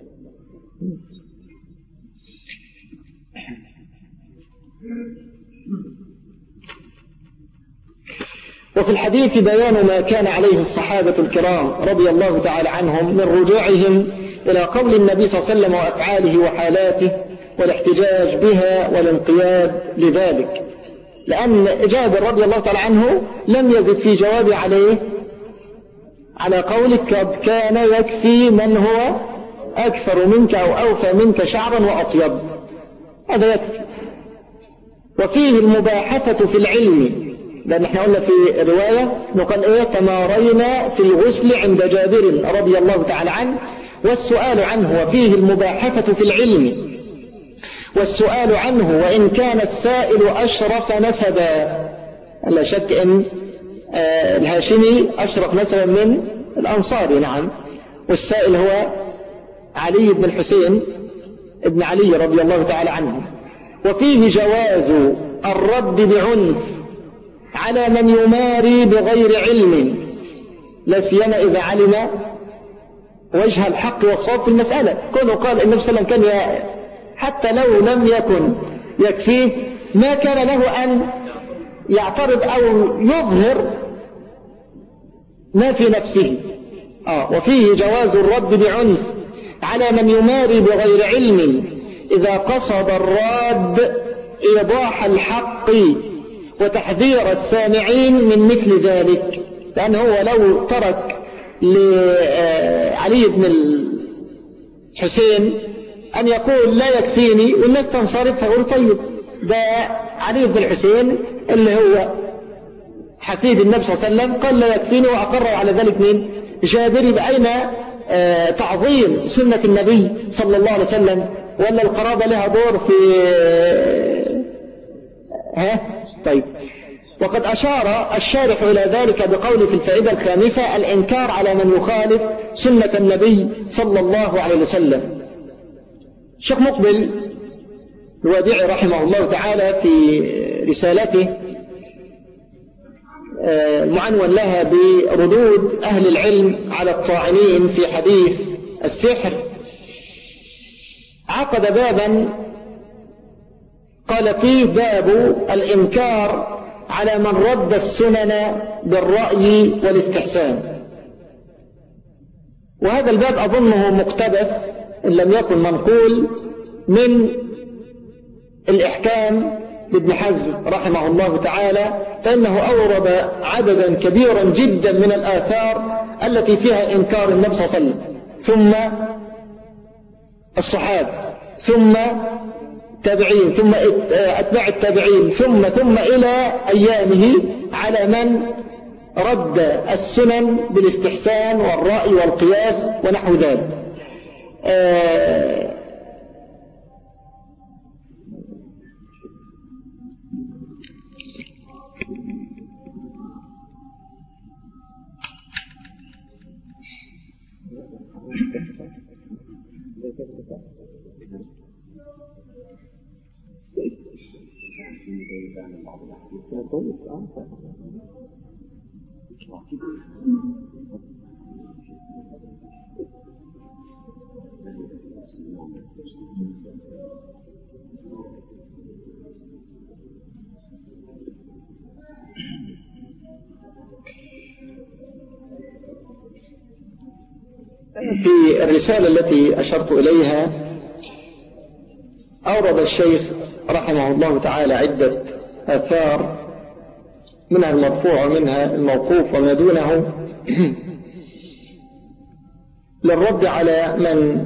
وفي الحديث بيان ما كان عليه الصحابة الكرام رضي الله تعالى عنهم من رجوعهم إلى قول النبي صلى الله عليه وسلم وأفعاله وحالاته والاحتجاج بها والانقياد لذلك. لأن جابر رضي الله تعالى عنه لم يزد في جوابه على قولك قد كان يكفي من هو أكثر منك أو أوفى منك شعرا وأطيب، هذا يكفي. وفيه المباحثة في العلم، لأن احنا قلنا في رواية نقول تمارينا في الغسل عند جابر رضي الله تعالى عنه، والسؤال عنه. وفيه المباحثة في العلم والسؤال عنه، وإن كان السائل أشرف نسبا. لا شك أن الهاشمي أشرف نسبا من الأنصار، نعم، والسائل هو علي بن الحسين ابن علي رضي الله تعالى عنه. وفيه جواز الرد بعنف على من يماري بغير علم، لا سيما إذا علم وجه الحق والصواب في المسألة. كونه قال النبي صلى الله عليه وسلم كان حتى لو لم يكن يكفيه ما كان له أن يعترض أو يظهر ما في نفسه. وفيه جواز الرد بعنف على من يماري بغير علم إذا قصد الراد إيضاح الحق وتحذير السامعين من مثل ذلك. لأنه هو لو ترك لعلي بن الحسين أن يقول لا يكفيني والناس تنصرف، فيقول طيب ده علي بن الحسين اللي هو حفيد النبي صلى الله عليه وسلم قال لا يكفيني، وأقر على ذلك مين؟ جابر. بأين تعظيم سنة النبي صلى الله عليه وسلم؟ ولا القرابة لها دور في طيب. وقد أشار الشارح إلى ذلك بقوله في الفائدة الخامسة: الإنكار على من يخالف سنة النبي صلى الله عليه وسلم. الشيخ مقبل الوادعي رحمه الله تعالى في رسالته معنون لها بردود أهل العلم على الطاعنين في حديث السحر، عقد بابا قال فيه: باب الإنكار على من رد السنن بالرأي والاستحسان. وهذا الباب أظنه مقتبس إن لم يكن منقول من الإحكام لابن حزم رحمه الله تعالى، فإنه أورد عددا كبيرا جدا من الآثار التي فيها إنكار النبي صلى الله عليه وسلم، ثم الصحابة، ثم التابعين، ثم أتباع التابعين، ثم إلى أيامه على من رد السنن بالاستحسان والرأي والقياس ونحو ذلك. في الرسالة التي أشرت إليها أورد الشيخ رحمه الله تعالى عدة آثار، منها المرفوع ومنها الموقوف وما دونه، للرد على من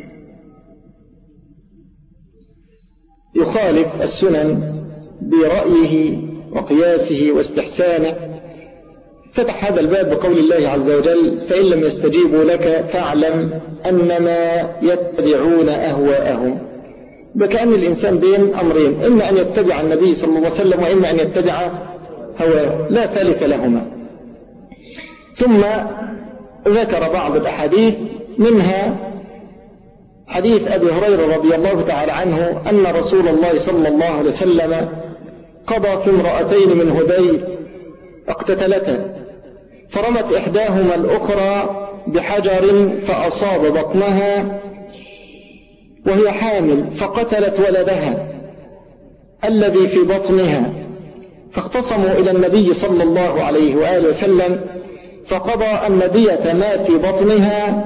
يخالف السنن برأيه وقياسه واستحسانه. فتح هذا الباب بقول الله عز وجل: فإن لم يستجيبوا لك فاعلم أنما يتبعون أهواءهم. بكأن الإنسان بين أمرين: إما أن يتبع النبي صلى الله عليه وسلم، وإما أن يتبع هواه، لا ثالث لهما. ثم ذكر بعض الأحاديث، منها حديث أبي هريرة رضي الله تعالى عنه أن رسول الله صلى الله عليه وسلم قضى في امرأتين من هذيل اقتتلتا، فرمت إحداهما الأخرى بحجر فأصاب بطنها وهي حامل، فقتلت ولدها الذي في بطنها، فاختصموا إلى النبي صلى الله عليه وآله وسلم، فقضى أن دية ما في بطنها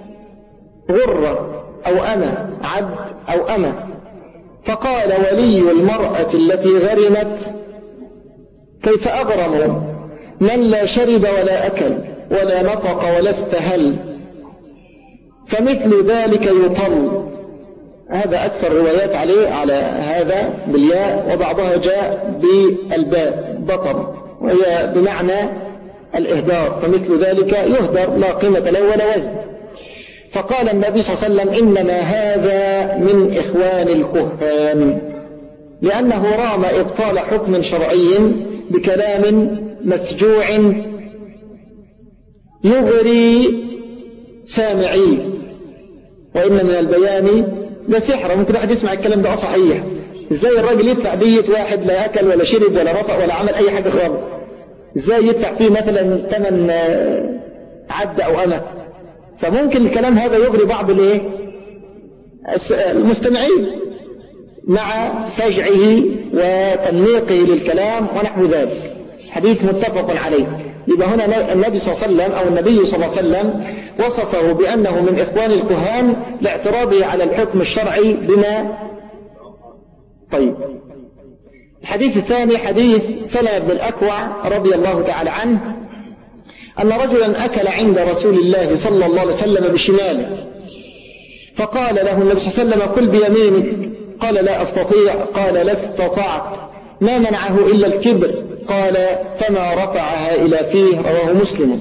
غرة أو أمة، عبد أو أمة. فقال ولي المرأة التي غرمت: كيف أغرم من لا شرب ولا أكل ولا نطق ولا استهل؟ فمثل ذلك يطل. هذا أكثر روايات على هذا بالياء، وبعضها جاء بالباء بطر، وهي بمعنى الإهدار، فمثل ذلك يهدر لا قيمة له ولا وزن. فقال النبي صلى الله عليه وسلم إنما هذا من إخوان الكهان، لأنه رام إبطال حكم شرعي بكلام مسجوع يغري سامعيه، وإن من البيان لسحر. ممكن واحد يسمع الكلام ده صحيح، ازاي الراجل يدفع دية واحد لا أكل ولا شرب ولا رفع ولا عمل أي حاجة خالص، ازاي يدفع فيه مثلا ثمن عبد أو أمة؟ فممكن الكلام هذا يغري بعض المستمعين مع سجعه وتنميقه للكلام ونحو ذلك. حديث متفق عليه. يبقى هنا النبي صلى الله عليه وسلم أو النبي صلى الله عليه وسلم وصفه بأنه من إخوان الكهان لاعتراضه على الحكم الشرعي بما. طيب، الحديث الثاني حديث سلمة بن الأكوع رضي الله تعالى عنه أن رجلا أكل عند رسول الله صلى الله عليه وسلم بشماله، فقال له النبي صلى الله عليه وسلم كل بيمينك، قال لا أستطيع، قال لا استطعت، ما منعه إلا الكبر، قال فما رفعها إلى فيه، رواه مسلم.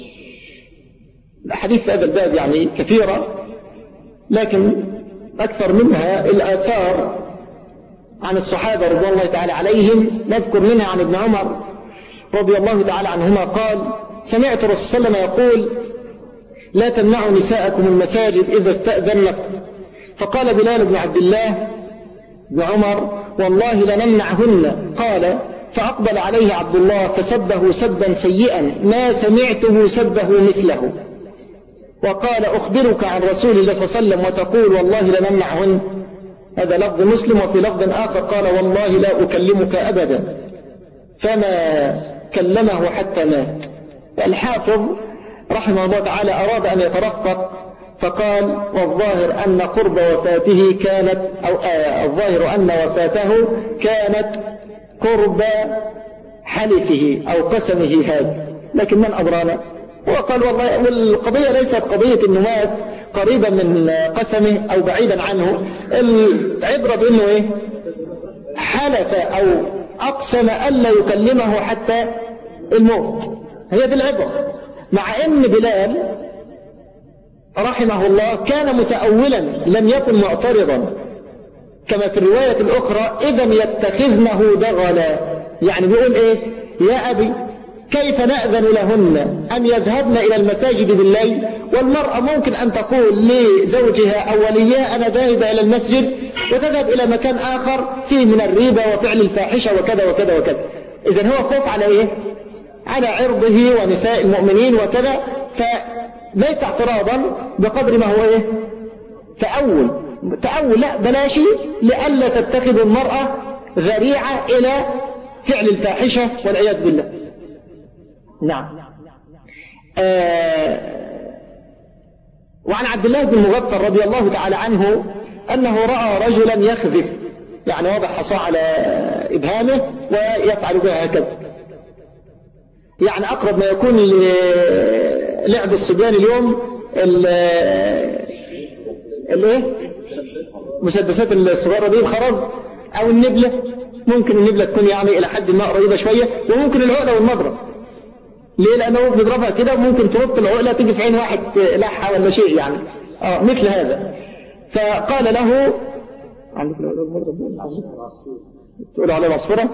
الحديث في هذا الباب يعني كثيرة، لكن أكثر منها الآثار عن الصحابة رضي الله تعالى عليهم. نذكر منها عن ابن عمر رضي الله تعالى عنهما قال سمعت الرسول صلى الله عليه وسلم يقول لا تمنعوا نساءكم المساجد إذا استأذنكم، فقال بلال بن عبد الله بن عمر والله لنمنعهن، قال فأقبل عليه عبد الله فسبه سبا سيئا ما سمعته سبه مثله، وقال أخبرك عن رسول الله صلى الله عليه وسلم وتقول والله لنمنعهن. هذا لفظ مسلم. وفي لفظ آخر قال والله لا أكلمك أبدا، فما كلمه حتى مات. الحافظ رحمه الله تعالى أراد أن يترفق فقال والظاهر أن قرب وفاته كانت أو الظاهر أن وفاته كانت قرب حلفه أو قسمه هذا، لكن من أدرانا؟ وقال والله والقضية ليست قضية أنه مات قريبا من قسمه أو بعيدا عنه، العبرة بأنه إيه؟ حلف أو أقسم ألا يكلمه حتى الموت، هي دي العبرة. مع أن بلال رحمه الله كان متأولا لم يكن معترضا، كما في الرواية الأخرى إذا يتخذنه دغلا، يعني بيقول إيه يا أبي كيف نأذن لهن أن يذهبن إلى المساجد بالليل، والمرأة ممكن أن تقول لزوجها أو وليها أنا ذاهبة إلى المسجد وتذهب إلى مكان آخر فيه من الريبة وفعل الفاحشة وكذا وكذا وكذا. إذن هو خوف على إيه؟ على عرضه ونساء المؤمنين وكذا، فليس اعتراضا بقدر ما هو إيه؟ تأول لا بلاشي لألا تتخذ المرأة ذريعة إلى فعل الفاحشة والعياذ بالله. نعم. وعن عبد الله بن مغفر رضي الله تعالى عنه أنه رأى رجلا يخذف، يعني وضع حصاه على إبهامه ويفعل بها هكذا، يعني أقرب ما يكون لعب الصبيان اليوم مسدسات الصغيرة دي الخرز أو النبلة، ممكن النبلة تكون يعني إلى حد ما قريبة شوية، وممكن العقلة والمضرب. ليه؟ لأنه بيضربها كده ممكن تنط العقلة تيجي في عين واحد لحة ولا شيء يعني مثل هذا. فقال له عندك العقلة والمضرب تقول عليه العصفرة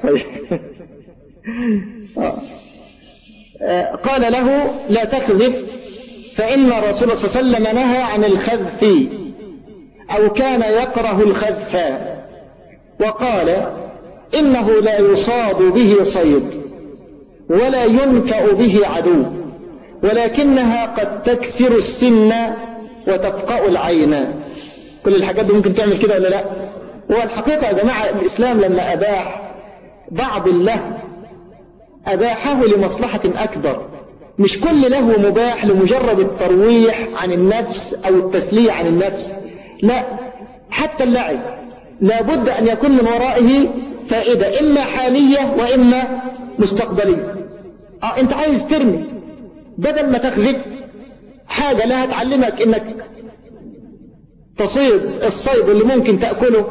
قال له لا تخذف فإن الرسول صلى الله عليه وسلم نهى عن الخذف أو كان يكره الخذف، وقال إنه لا يصاد به صيد ولا ينكأ به عدو، ولكنها قد تكسر السن وتفقأ العين. كل الحاجات دي ممكن تعمل كده ولا لا؟ والحقيقة يا جماعة الإسلام لما أباح بعض الله أباحه لمصلحة أكبر، مش كل له مباح لمجرد الترويح عن النفس أو التسلية عن النفس، لا، حتى اللعب لابد أن يكون من ورائه فائدة إما حالية وإما مستقبلية. أنت عايز ترمي بدل ما تخذف حاجة لا هتعلمك إنك تصيد الصيد اللي ممكن تأكله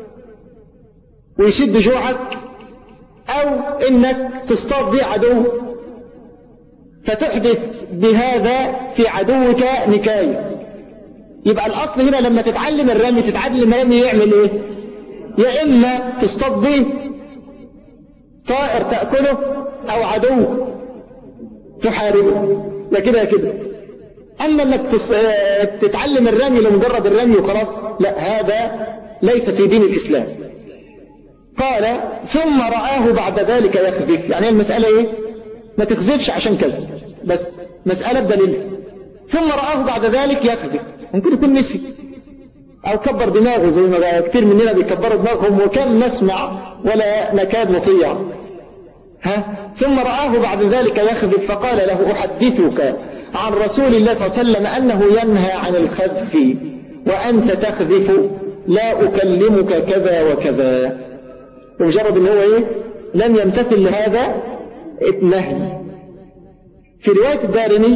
ويسد جوعك، أو إنك تصطاد به عدو فتحدث بهذا في عدوك نكاية. يبقى الأصل هنا لما تتعلم الرمي تتعلم الرمي يعمل إيه؟ يا إما تصطاد به طائر تأكله أو عدو تحاربه، لا كده يا كده. أما أنك تتعلم الرمي لمجرد الرمي وخلاص، لا، هذا ليس في دين الإسلام. قال ثم رآه بعد ذلك يخذف. يعني المسألة إيه؟ ما تخذفش عشان كذا، بس مسألة بدليل. ثم رآه بعد ذلك يخذف، ممكن يكون نسي أو كبر دماغه زي ما كتير مننا بيكبروا دماغهم وكم نسمع ولا نكاد نطيع. ثم رآه بعد ذلك يخذف فقال له أحدثك عن رسول الله صلى الله عليه وسلم أنه ينهى عن الخذف وأنت تخذف، لا أكلمك كذا وكذا. ومجرد أنه إيه؟ لم يمتثل لهذا النهي. في رواية الدارمي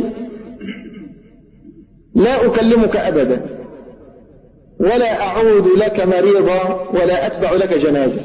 لا أكلمك أبدا ولا أعود لك مريضا ولا أتبع لك جنازة.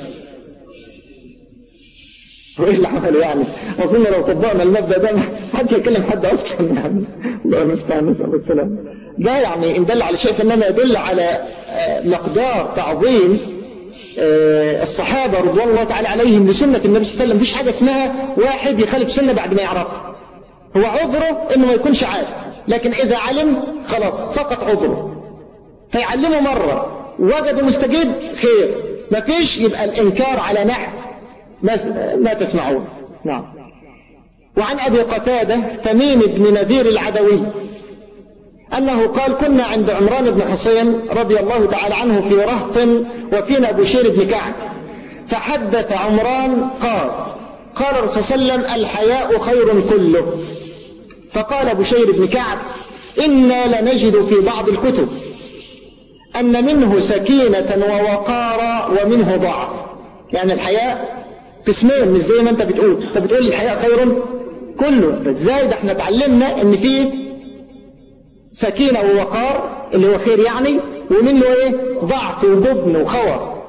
وإيه اللي عمله يعني؟ أظن لو طبقنا المبدأ ده ما حدش يكلم حد أصلا يعني. الله المستعان، نسأل الله السلامة. ده يعني إن دل على شيء فإنما يدل على مقدار تعظيم الصحابة رضوان الله تعالى عليهم لسنة النبي صلى الله عليه وسلم. مفيش حاجة اسمها واحد يخالف سنة بعد ما يعرفها. هو عذره إنه ما يكونش عارف، لكن إذا علم خلاص سقط عذره. فيعلمه مرة وجده مستجيب خير، ما فيش يبقى الإنكار على نحو ما تسمعون. نعم. وعن أبي قتادة تميم بن نذير العدوي أنه قال كنا عند عمران بن حصين رضي الله تعالى عنه في رهط وفينا بشير بن كعب، فحدث عمران قال الرسول صلى الله عليه وسلم الحياء خير كله. فقال بشير بن كعب إنا لنجد في بعض الكتب أن منه سكينة ووقارا ومنه ضعف. يعني الحياء قسمين، مش زي ما انت بتقول. انت بتقول الحياء خير كله، ازاي؟ ده احنا اتعلمنا ان فيه سكينة ووقار اللي هو خير يعني، ومنه ايه؟ ضعف وجبن وخور.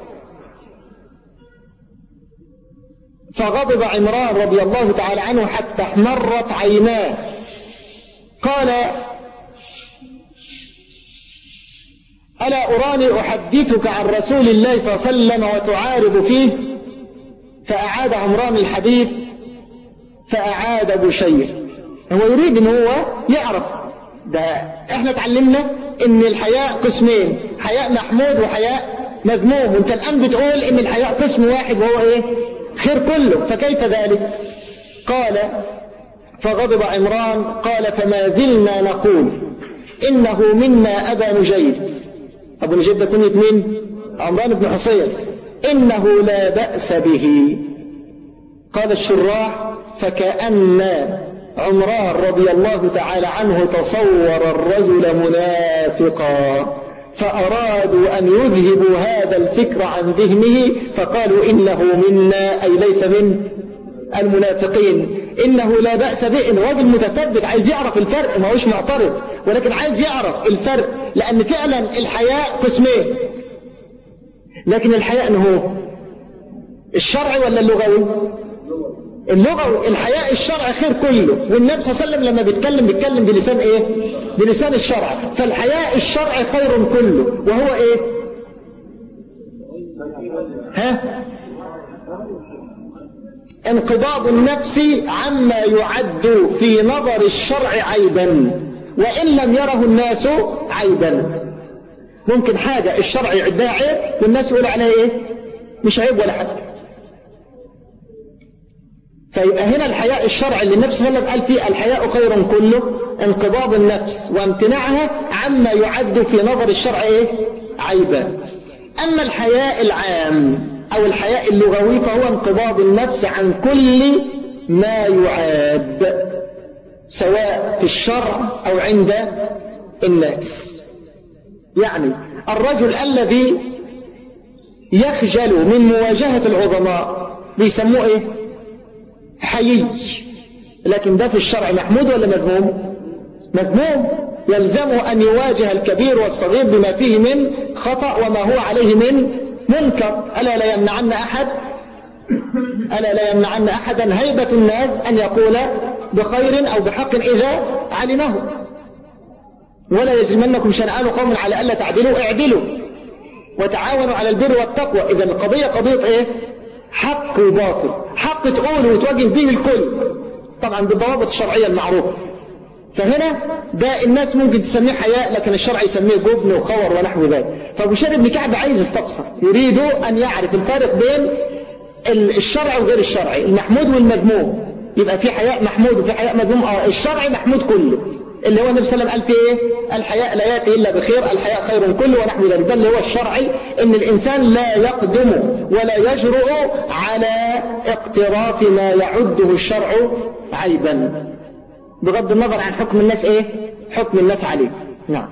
فغضب عمران رضي الله تعالى عنه حتى احمرت عيناه. قال ألا أراني أحدثك عن رسول الله صلى الله عليه وسلم وتعارض فيه؟ فأعاد عمران الحديث فأعاد بشير. هو يريد ان هو يعرف ده. احنا تعلمنا ان الحياء قسمين، حياء محمود وحياء مذموم، وانت الآن بتقول ان الحياء قسم واحد وهو ايه؟ خير كله. فكيف ذلك؟ قال فغضب عمران قال فما زلنا نقول إنه منا أبا نجيد. أبو نجيد ده كنية مين؟ عمران بن حصين. إنه لا بأس به. قال الشراح فكأن عمران رضي الله تعالى عنه تصور الرجل منافقا، فأرادوا أن يذهبوا هذا الفكر عن ذهنه فقالوا إنه منا، أي ليس من المنافقين. إنه لا بأس به. الراجل متثبت عايز يعرف الفرق، ما هوش معترض، ولكن عايز يعرف الفرق، لأن فعلا الحياء قسمين. لكن الحياء هو الشرعي ولا اللغوي؟ اللغوي. الحياء الشرعي خير كله، والنبي صلى الله عليه وسلم لما بيتكلم بلسان ايه؟ بلسان الشرع. فالحياء الشرعي خير كله، وهو ايه؟ انقباض النفس عما يعد في نظر الشرع عيبا وإن لم يره الناس عيبا. ممكن حاجة الشرع يعدها عيب والناس يقول عليها ايه؟ مش عيب ولا حاجة. فيبقى هنا الحياء الشرعي اللي النبي صلى الله عليه وسلم قال فيه الحياء خير كله انقباض النفس وامتناعها عما يعد في نظر الشرع ايه؟ عيبا. أما الحياء العام أو الحياء اللغوي فهو انقباض النفس عن كل ما يعاب، سواء في الشرع أو عند الناس. يعني الرجل الذي يخجل من مواجهة العظماء بيسموه ايه؟ حيي. لكن ده في الشرع محمود ولا مذموم؟ مذموم. يلزمه أن يواجه الكبير والصغير بما فيه من خطأ وما هو عليه من منكر. ألا لا يمنعن أحدا هيبة الناس أن يقول بخير أو بحق إذا علمه. ولا يجرمنكم شنآن قوم على ألا تعدلوا اعدلوا وتعاونوا على البر والتقوى. إذا القضية قضية إيه؟ حق وباطل. حق تقول وتواجه به الكل طبعا بالضوابط الشرعية المعروفة. فهنا ده الناس ممكن تسميه حياء، لكن الشرع يسميه جبن وخور ونحو ذلك. فأبو شر بن كعب عايز يستفسر، يريد أن يعرف الفارق بين الشرع وغير الشرعي، المحمود والمذموم. يبقى في حياء محمود وفي حياء مذموم. الشرعي محمود كله، اللي هو النبي صلى الله عليه وسلم قال فيه ايه؟ الحياء لا يأتي إلا بخير، الحياء خير كله ونحو ذلك. ده اللي هو الشرعي، ان الإنسان لا يقدم ولا يجرؤ على اقتراف ما يعده الشرع عيبا، بغض النظر عن حكم الناس ايه؟ حكم الناس عليه. نعم.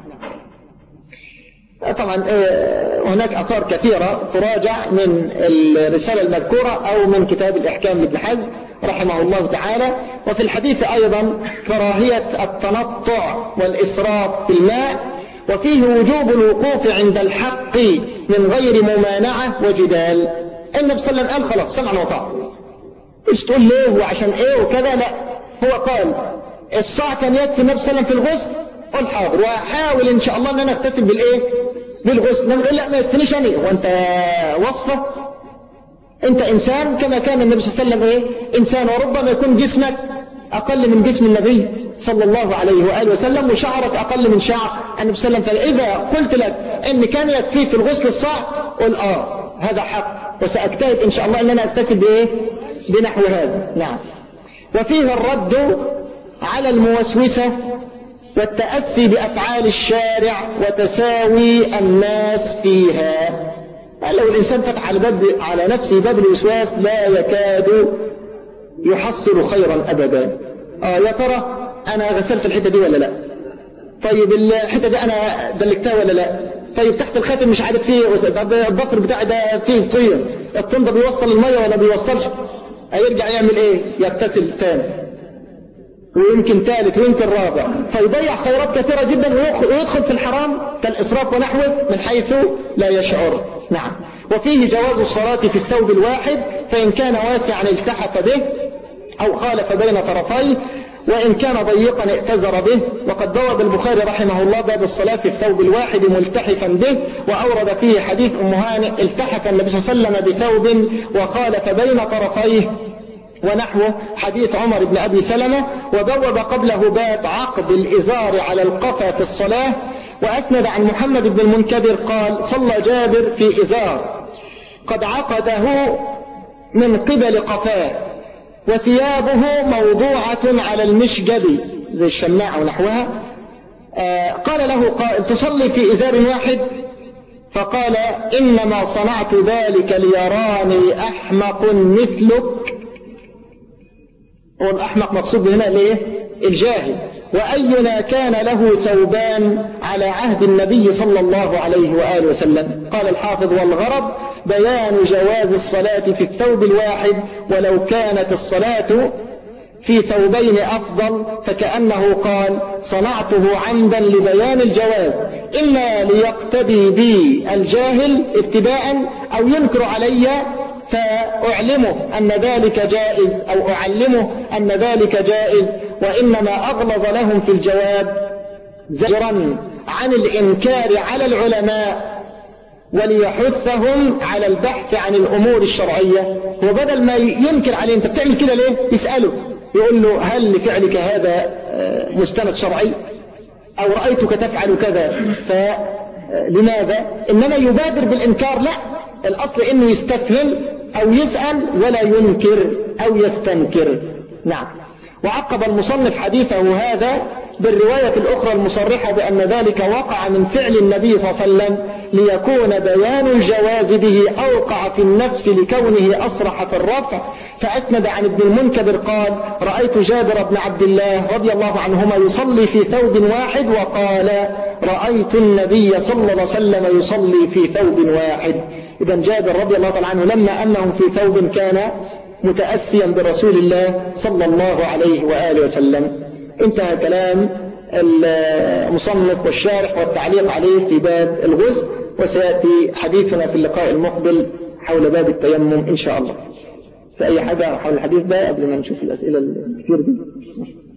طبعا هناك آثار كثيرة تراجع من الرسالة المذكورة أو من كتاب الإحكام لابن حزم رحمه الله تعالى. وفي الحديث أيضا كراهية التنطع والإسراف في الماء، وفيه وجوب الوقوف عند الحق من غير ممانعة وجدال. النبي صلى الله عليه وسلم قال خلاص سمعا وطاعة، ايش تقول ليه وعشان ايه وكذا؟ لا، هو قال الصاع كان يكفي النبي صلى الله عليه وسلم في الغسل، قل حاضر وحاول ان شاء الله ان انا اغتسل بالايه؟ بالغسل. نقول لا ما يكفينيش انا، وانت وصفه؟ انت انسان كما كان النبي صلى الله عليه وسلم ايه؟ انسان، وربما يكون جسمك اقل من جسم النبي صلى الله عليه واله وسلم، وشعرك اقل من شعر النبي صلى الله عليه وسلم. فاذا قلت لك ان كان يكفي في الغسل الصاع، قل هذا حق، وساجتهد ان شاء الله ان انا اغتسل بايه؟ بنحو هذا. نعم. وفيه الرد على الموسوسة والتأسي بأفعال الشارع وتساوي الناس فيها. لو الإنسان فتح على نفسه باب الوسواس لا يكاد يحصل خيرا أبدا. يا ترى أنا غسلت الحتة دي ولا لا؟ طيب الحتة دي أنا دلكتها ولا لا؟ طيب تحت الخاتم مش عارف فيه الضفر بتاعي ده فيه طين، الطين ده بيوصل المية ولا بيوصلش؟ هيرجع يعمل ايه؟ يغتسل ثاني ويمكن ثالث ويمكن رابع، فيضيع خيرات كثيرة جدا ويدخل في الحرام كالإسراف ونحوه من حيث لا يشعر. نعم. وفيه جواز الصلاة في الثوب الواحد، فإن كان واسعا التحف به أو خالف بين طرفيه، وإن كان ضيقا ائتزر به. وقد بواب البخاري رحمه الله باب الصلاة في الثوب الواحد ملتحفا به، وأورد فيه حديث أم هانئ التحف النبي صلى الله عليه وسلم بثوب وخالف بين طرفيه ونحوه حديث عمر بن أبي سلمة. وبوب قبله باب عقد الإزار على القفا في الصلاة. وأسند عن محمد بن المنكدر قال صلى جابر في إزار قد عقده من قبل قفاه، وثيابه موضوعة على المشجب زي الشماعة ونحوها. قال له قائل تصلي في إزار واحد؟ فقال إنما صنعت ذلك ليراني أحمق مثلك. والأحمق مقصود هنا ليه؟ الجاهل. وأينا كان له ثوبان على عهد النبي صلى الله عليه وآله وسلم؟ قال الحافظ والغرض بيان جواز الصلاة في الثوب الواحد، ولو كانت الصلاة في ثوبين أفضل فكأنه قال صنعته عمدا لبيان الجواز، إما ليقتدي بي الجاهل ابتداء أو ينكر علي فأعلمه أن ذلك جائز أو أعلمه أن ذلك جائز. وإنما أغلظ لهم في الجواب زجرا عن الإنكار على العلماء وليحثهم على البحث عن الأمور الشرعية. وبدل ما ينكر عليه أنت بتعمل كده ليه؟ يسأله يقول له هل لفعلك هذا مستند شرعي؟ أو رأيتك تفعل كذا فلماذا؟ إنما يبادر بالإنكار لا، الأصل إنه يستفهم أو يسأل ولا ينكر أو يستنكر. نعم. وعقب المصنف حديثه هذا بالرواية الأخرى المصرحة بأن ذلك وقع من فعل النبي صلى الله عليه وسلم ليكون بيان الجواز به أوقع في النفس لكونه أصرح في الرفع. فأسند عن ابن المنكدر قال رأيت جابر بن عبد الله رضي الله عنهما يصلي في ثوب واحد، وقال رأيت النبي صلى الله عليه وسلم يصلي في ثوب واحد. إذا جابر رضي الله تعالى عنه لما أنهم في ثوب كان متأسيا برسول الله صلى الله عليه وآله وسلم. انتهى كلام المصنف والشارح والتعليق عليه في باب الغسل، وسيأتي حديثنا في اللقاء المقبل حول باب التيمم إن شاء الله. فأي حاجة حول الحديث ده قبل ما نشوف الأسئلة الكثير دي.